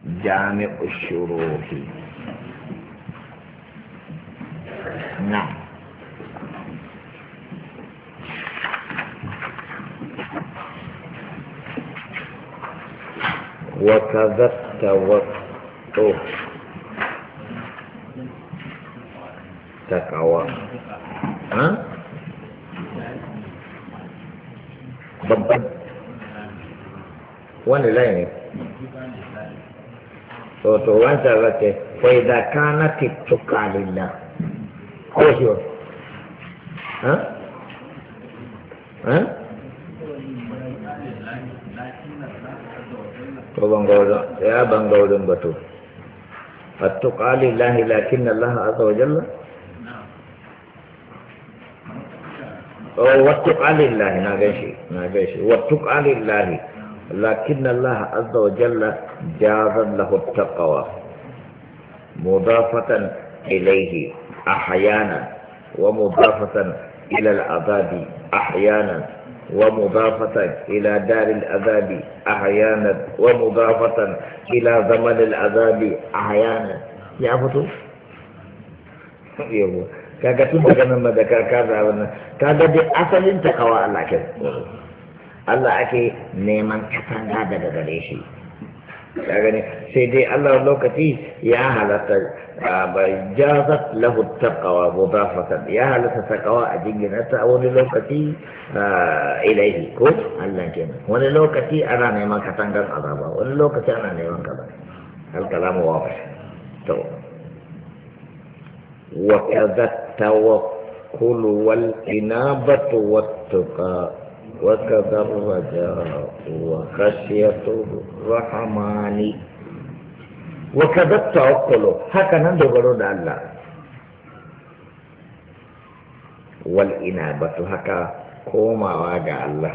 جامع الشروح. نعم. وكذا التوقف تقوى. ها؟ babban wani laini to wancan zace fai da kana tiktuka lillah ko shi wa ha ha to bangaurin batu attuqa lillahi lakin Allah azza wa jalla واتق لله ناقشي واتق لله لكن الله عز وجل جاز له التقوى مضافة إليه أحيانا ومضافة إلى العذاب أحيانا ومضافة إلى دار العذاب أحيانا ومضافة إلى زمن العذاب أحيانا يا فتو يبو kaga tun daga nan da kaza wannan kaga dai asalin takawa Allah ke Allah ake neman katanga daga gare shi kaga ne sai dai Allah lokaci ya halatta jazat lahu taqwa mudafatan ya halatta taqwa a jingina ta wani lokaci ilaihi ko Allah kenan wani lokaci ana neman katangan azaba wani lokaci ana neman kaza al kalamu wa to وكذا التوكل والإنابة والتقى وكذا الرجاء وخشية الرحمن وكذا التوكل هكذا ندبر الله والإنابة هكذا كوما واجع الله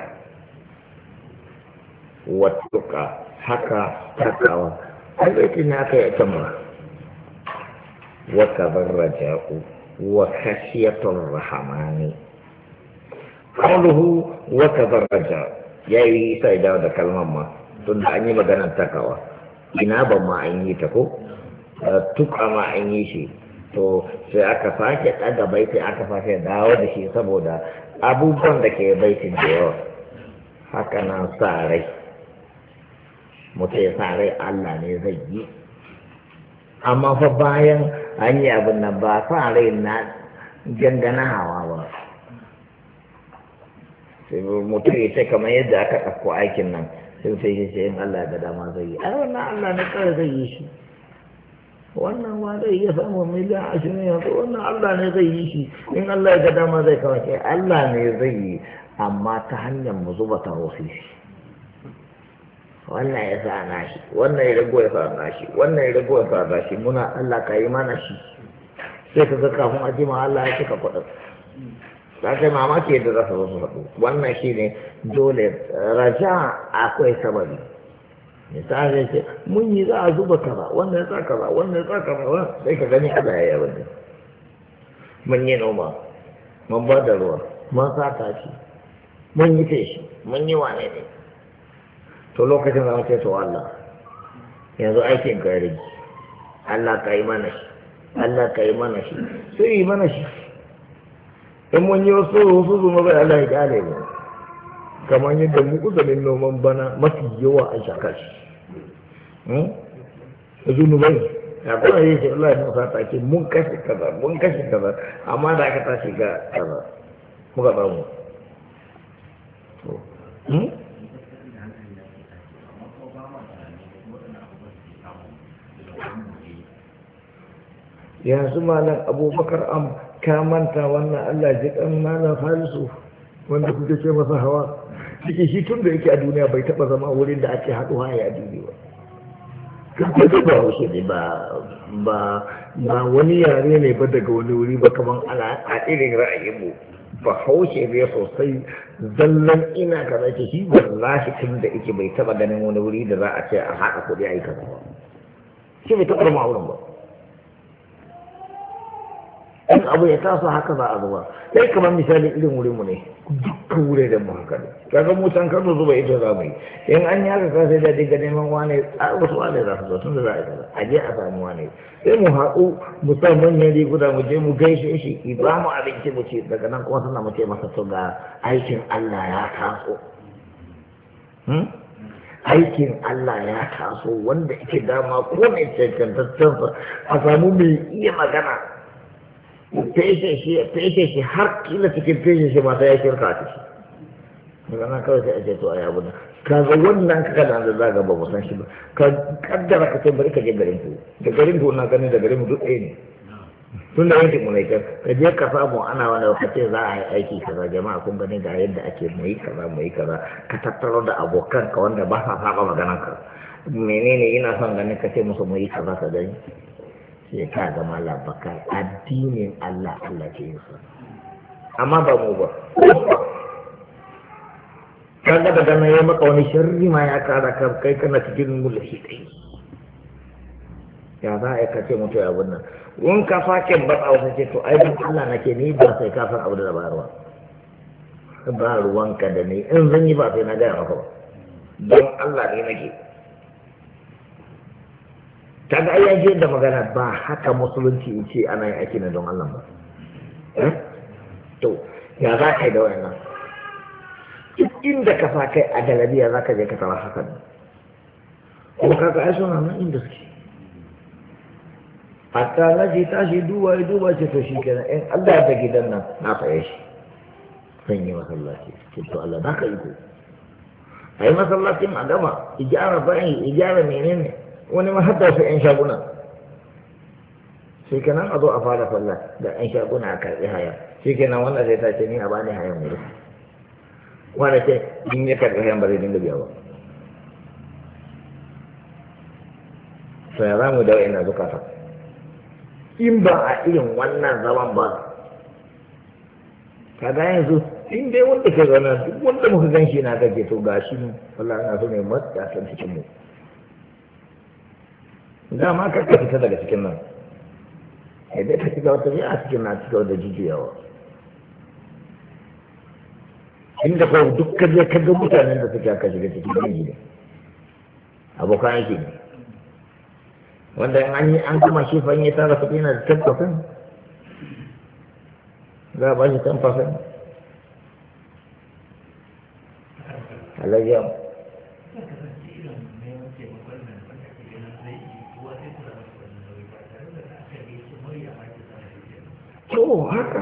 والتقى هكذا تقوى التي ناكي يتمر وكذا الرجاء وخشية الرحمن قوله وكذا الرجاء يا سيدة هذا كلمة ما تنعني مغانا تقوى إنابا ما أني تكو تقى ما أني شيء to sai aka sake ɗaga baiti aka sake dawo da shi saboda abubuwan da ke baitin da yawa haka nan sa rai mutum ya sa rai Allah ne zai yi amma fa bayan an yi abin nan ba sa rai na gangana hawa ba sai mutum ya ce kamar yadda aka ɗauko aikin nan sai sai ce in Allah da dama zai yi ai wannan Allah ne kawai zai yi shi wannan ma zai iya samun miliyan 20 yanzu wannan Allah ne zai yi shi in Allah ya ga dama zai kawai ce Allah ne zai yi amma ta hanyar mu zuba tarofi shi wannan ya sa nashi wannan ya rago ya sa nashi wannan ya rago ya sa nashi muna Allah ka yi mana shi sai ka ga kafin a jima Allah ya cika kuɗin za ka yi mamaki yadda za su zo su haɗu wannan shi ne dole raja akwai sababi misali ce mun yi za a zuba kaza wannan ya sa kaza wannan ya sa kaza sai ka gani Allah ya yi abin da mun yi noma mun ba da ruwa mun sa tashi mun yi feshi mun yi wane ne to lokacin da ce to Allah yanzu aikin ka rage Allah ka yi mana shi Allah ka yi mana shi sai yi mana shi in mun yi wasu zuma bai Allah ya kyale mu kamar yadda mu uzurin noman bana mafi yawa a shakar shi a zunubai ya kuma yi shi Allah ya nusa ta ke mun kashe kaza amma da aka tashi ga kaza muka samu yanzu malam abubakar am ka manta wannan Allah ji kan malam halisu wanda kuke ce masa hawa shi tun da yake a duniya bai taba zama wurin da ake haɗuwa ya duniya ba kan kwaje ba wasu ne ba wani yare ne ba daga wani wuri ba kamar a irin ra'ayinmu ba haushe ne sosai zallan ina ka zai shi wallahi tun da yake bai taba ganin wani wuri da za a ce a haɗa kuɗi a yi kaza ba shi bai taɓa ma wurin ba in abu ya taso haka za a zuba sai kamar misali irin wurinmu ne dukkan wure da mu haka ne kaga mu can kano zuba ita za mu yi in an yi haka sai da diga neman wane a wasu wane za su zo tun da za a yi kaza a je a samu wane sai mu haɗu mu sa manyan riguna mu je mu gaishe shi ba mu abinci mu ce daga nan kuma suna mu ce masa to ga aikin Allah ya taso aikin Allah ya taso wanda yake dama ko mai cancantaccen a samu mai iya magana feshe shi har kila cikin feshe shi mata ya shirka ta shi daga nan kawai sai a ce to a yabu na kaga wannan ka kana da zaga ba san shi ba ka kaddara ka ce bari ka je garin ku da garin ku na ganin da garin mu duk ɗaya ne tun da yankin mu ne ka je ka samu ana wani lokaci za a yi aiki kaza jama'a kun gani ga yadda ake mu yi kaza ka tattaro da abokan ka wanda ba sa saba maganar ka menene ina son ganin ka ce musu mu yi kaza ka gani sai ka ga mallam baka addinin Allah ke yin sa amma ba mu ba kaga daga nan ya maka wani sharri ma ya kara kai kana cikin mulki ya za a yi kace mutu ya wannan in ka sake batsa wasu ce to ai don Allah nake ni ba sai ka san abu da bayarwa ba ruwanka da ni in zan yi ba sai na gaya maka ba don Allah ne nake ta ga ayyaje da magana ba haka musulunci in ce ana yin aiki na don Allah ba to ya za ka yi da wannan duk inda ka sa kai a galabiya za ka je ka tara haka ne kuma kaga ai suna nan inda suke hatta na je tashi duba ce to shi kenan in Allah da gidan nan na faye shi zan yi masallaci ce to Allah na ka iko a yi masallacin a gama ijara bayan ijara menene wani ma hatta su yan shaguna shi kenan a zo a fara sallah da yan shaguna a karɓi haya shi kenan wannan zai tace ni a bani hayan wuri wanda ce in ya karɓi hayan ba zai dinga biya ba to ya za mu da wa'ina zukata in ba a irin wannan zaman ba kaga yanzu in dai wanda ke zaune duk wanda muka gan shi na gaje to ga shi wallahi na so ne matsa san cikin mu dama ka fita daga cikin nan sai dai ka shiga wata a cikin na cikin da jijiyawa inda ko duk ka je ka ga mutanen da suke aka shiga cikin jiji ne abokan aiki ne wanda an yi an kuma shi fanye tara kuɗi na da 10% za a ba shi 10% halayyar to haka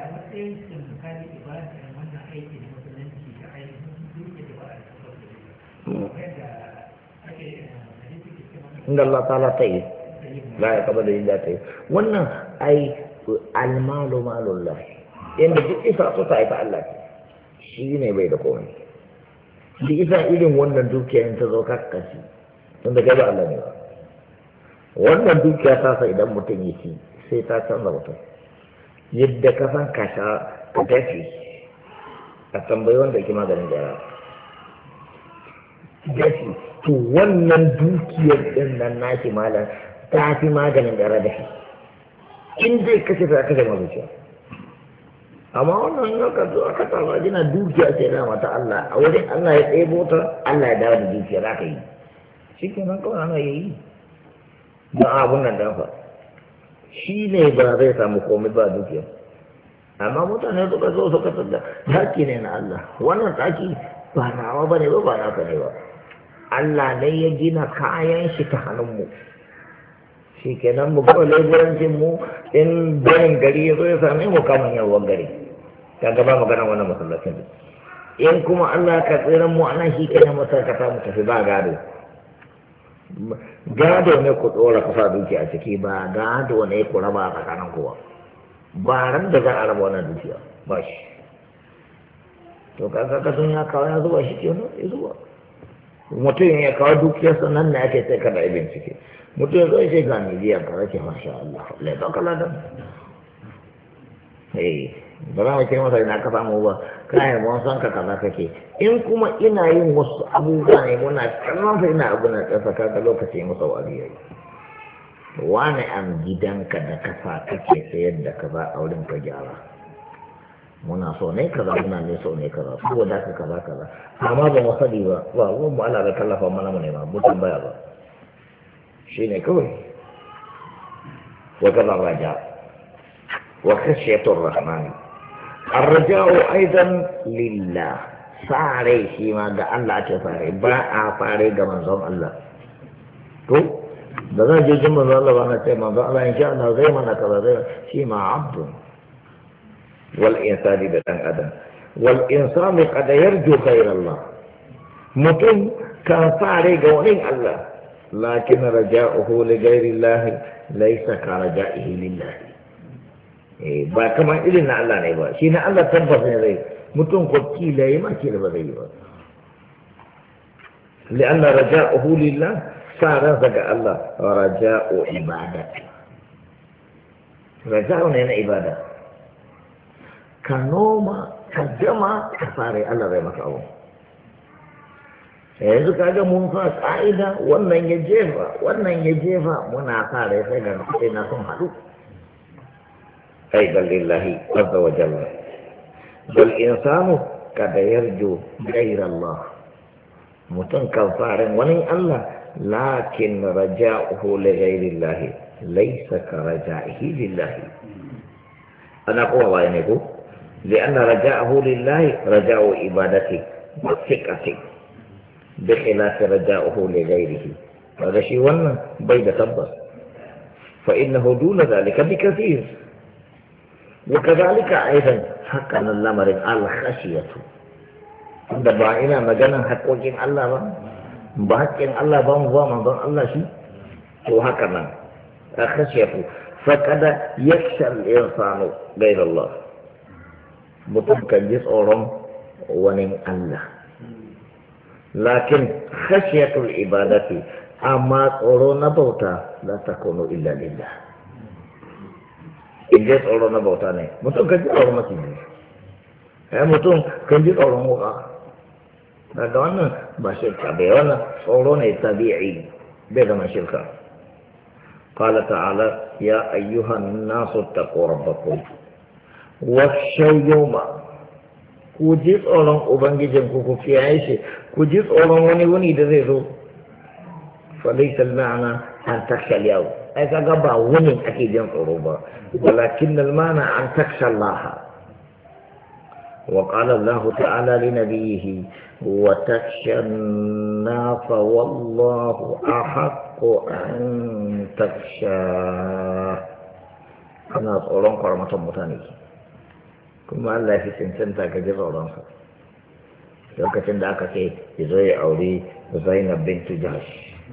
inda Allah ta'ala ta yi la ya kaba da yin da ta yi wannan ai almalu malullah inda duk isa su ta aika Allah shi ne bai da komai duk isa irin wannan dukiya ta zo kakkashi tunda kai ba Allah ne ba wannan dukiya ta sa idan mutum ya ci sai ta canza mutum yadda ka san ka sha ka tafi a tambayi wanda ke maganin gyara gashi to wannan dukiyar din nan naki malam ta fi maganin gara da shi in zai kashe ta kashe mazuciya amma wannan yau ka zo aka tsara gina dukiya sai na mata Allah a wurin Allah ya ɗebo ta Allah ya dawo da dukiya za ka yi shi ke nan kawai ana yi don abun nan dafa shi ne ba zai samu komai ba dukiya amma mutane suka zo suka tsada taki ne na Allah wannan taki ba nawa ba ne ba naka ne ba Allah ne ya gina kayan shi ta hannunmu shi kenan mu kawai leburancin mu in bayan gari ya zo ya same mu kamar yawon gari ta gaba magana wannan masallacin in kuma Allah ka tsiran mu ana shi kenan masarkata mu tafi ba gado gado ne ku tsora kusa dukiya a ciki ba gado ne ku raba a tsakanin kowa ba ran da za a raba wannan dukiya ba shi to kaga kasan ya kawo ya zuba shi kenan ya zuba mutum ya kawo dukiyarsa nan ne ake sai kada ibin ciki mutum ya zai ga miliyan ka rake masha Allah lai ɗauka ladan ba za mu ce masa ina ka samu ba kayan mun san ka kaza kake in kuma ina yin wasu abubuwa ne muna kallon sa ina abu na ƙasa kaga lokaci masa wari yayi wani an gidanka da kasa kake sayar da kaza a wurin ka gyara muna so ne kaza muna ne so ne kaza saboda ka kaza kaza amma ba mu sani ba mu Allah da tallafa mana mu ne ba mutum baya ba shine kawai wa kaza raja wa khashyatur rahman arja'u aidan lillah sare shi ma ga Allah ta fare ba a fare ga manzon Allah to da zan je jin manzon Allah ba na ce manzon Allah insha Allah zai mana kaza zai shi ma abdu wal insani da dan adam wal insani qad yarju khayr Allah mutum kan fare ga wani Allah lakin raja'uhu li ghayri Allah laysa ka raja'ihi lillah ba kamar irin na Allah ne ba shi na Allah tabbas ne zai mutum ko kila yi ma kila ba zai yi ba li'anna raja'uhu lillah sa ransa ga Allah raja'u ibadati raja'u ne na ibada ka noma ka jama ka fara Allah zai maka abu yanzu kaga mun fa ka'ida wannan ya jefa muna fara sai ga sai na son hadu أيضا لله عز وجل والإنسان قد يرجو غير الله متنكر فارن ولي الله لكن رجاؤه لغير الله ليس كرجائه لله أنا أقول الله يعني لأن رجاءه لله رجاء عبادته وثقته بخلاف رجاؤه لغيره هذا شيء وانا بيد تبص فإنه دون ذلك بكثير وكذلك أيضا حقا الأمر الخشية عند بعضنا مجانا حقوقين الله بحقين الله بمضى الله شيء وهكذا الخشية فقد يخشى الإنسان غير الله ممكن جزء ونين الله لكن خشية العبادة أما قرون بوتا لا تكون إلا لله in dai tsoro na bauta ne mutum kan ji tsoron maciji mutum kan ji tsoron wuka daga wannan ba shirka bai wannan tsoro ne tabi'i bai zama shirka qala ta'ala ya ayyuhan nasu taqu rabbakum wakhshaw yawma ku ji tsoron ubangijin ku kiyaye shi ku ji tsoron wani da zai zo fa laysa al-ma'na an takhsha al-yawm ai kaga ba wani ake jin tsoro ba walakin al-mana an takhsha Allah wa qala Allah ta'ala li nabiyhi wa takhsha an-nas wallahu ahaqqu an takhsha kana tsoron kwarmatan mutane kuma Allah ya cancanta ka ji tsoron sa lokacin da aka ce ya zo ya aure Zainab bintu Jahsh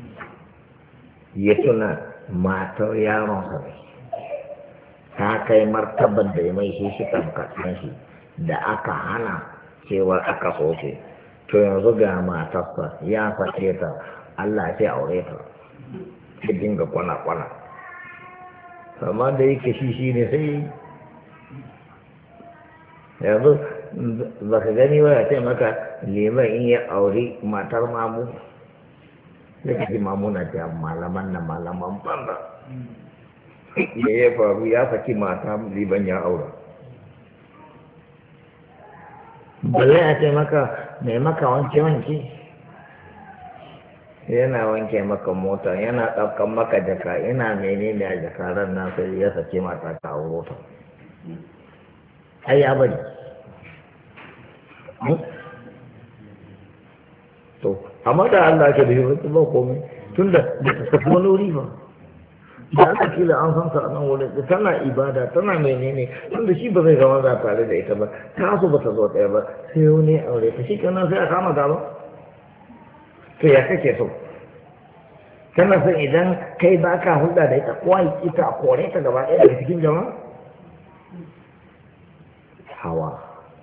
ya tuna matar yaronsa ne ta kai martabar da ya mai shi tamkatsan shi da aka hana cewa aka soke to yanzu ga matarsa ya sake ta Allah ya aure ta ya dinga kwana-kwana amma da yake shi ne sai yanzu ba ka gani ba ya ce maka liman in ya aure matar mamu da kaji mamuna ta malaman na malaman banda ya faru ya saki mata liban ya aura ba zai a ce maka mai maka wanke-wanke yana wanke maka mota yana ɗaukan maka jaka yana menene a jakarar nan sai ya saki mata ta auro ta ai ya bari to amma da Allah ke da yi ba komai tun da ta tafi wani wuri ba da aka kila an san ta nan wurin da tana ibada tana menene tun da shi ba zai zama za tare da ita ba ta so ba ta zo ɗaya ba sai wani aure ta shi kenan sai a kama gaba to ya kake so kana son idan kai ba ka hulɗa da ita kowa ita a kore ta gaba ɗaya daga cikin jama'a hawa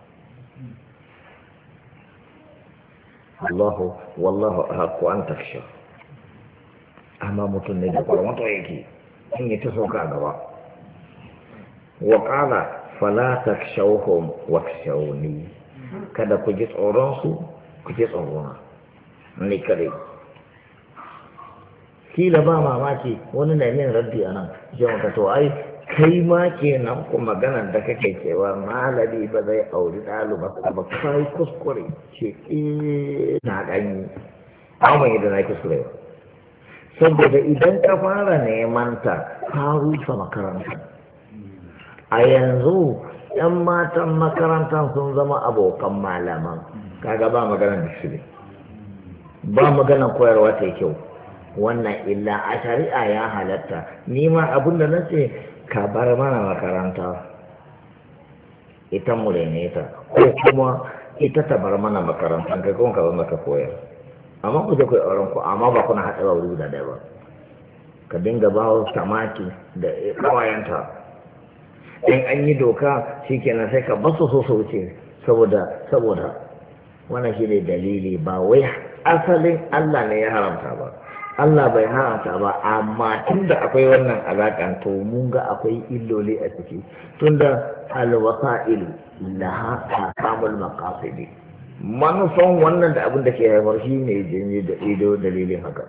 Allahu wallahu ahqqu an takhsha amma mutum ne da kwarmato yake in yi ta sauka gaba wa qala fala takshawhum wakshawni kada ku ji tsoron su ku ji tsorona ni kare kila ba mamaki wani na yin raddi a nan jama ka to ai kai ma kenan ku maganar da kake cewa malami ba zai auri ɗaliba ba kai kuskure ce na ɗanyi amma idan na kuskure ba saboda idan ka fara neman ta ka rufe makaranta a yanzu yan matan makarantar sun zama abokan malaman kaga ba maganar discipline ba maganar koyarwa ta kyau wannan illa a shari'a ya halatta ni ma abin da na ce ka bar mana makaranta ita mu ne ta ko kuma ita ta bar mana makaranta kai kuma ka bar maka koyar amma ku je ku auren ku amma ba kuna haɗa wuri da ɗaya ba ka dinga ba samaki da kawayenta in an yi doka shikenan sai ka basu so su wuce saboda wannan shi ne dalili ba wai asalin Allah ne ya haramta ba Allah bai haramta ba amma tunda akwai wannan alaƙan to mun ga akwai illoli a ciki tunda alwasa'il laha takamul maqasidi manufan wannan da abin da ke haifar shi ne janye da ido dalilin haka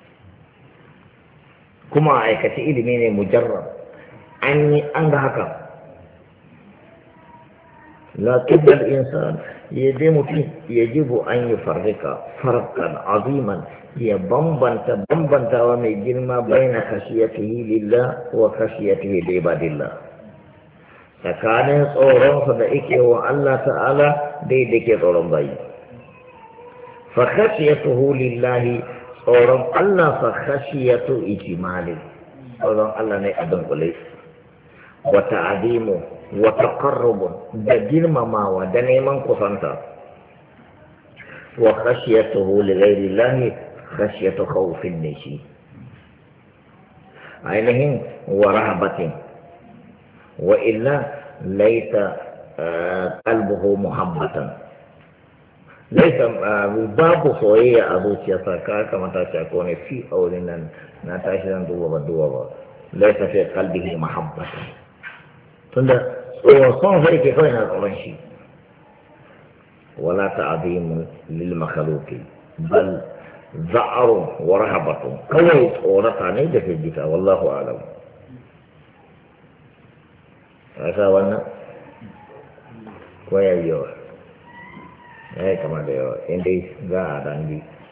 kuma aikace ilimi ne mujarrab an ga haka lakin al-insan yajibu an yufarrika farqan aziman ya bambantawa mai girma baina khashiyatihi lillah wa khashiyatihi li ibadillah tsakanin tsoronsa da ike wa Allah ta'ala daidai ke tsoron bayi fa khashiyatuhu lillahi tsoron Allah fa khashiyatu ijmali tsoron Allah ne a dunkule wa ta'zimu wa taqarrub da girmamawa da neman kusanta wa khashiyatuhu li ghairi Allah khashiyatu khawfin ne shi ainihin wa rahabatin wa illa laita qalbuhu muhabbatan laita babu soyayya a zuciyarsa ka kamata ta ko ne fi aurin nan na tashi zan duba ba laita fi qalbihi muhabbatan tunda son sai ke kawai na tsoron shi wala ta'zimu lil makhluqi bal za'aru wa rahabatu kawai tsorata ne da firgita wallahu a'lam asa wannan ko yayi yawa kama da yawa inda za a dangi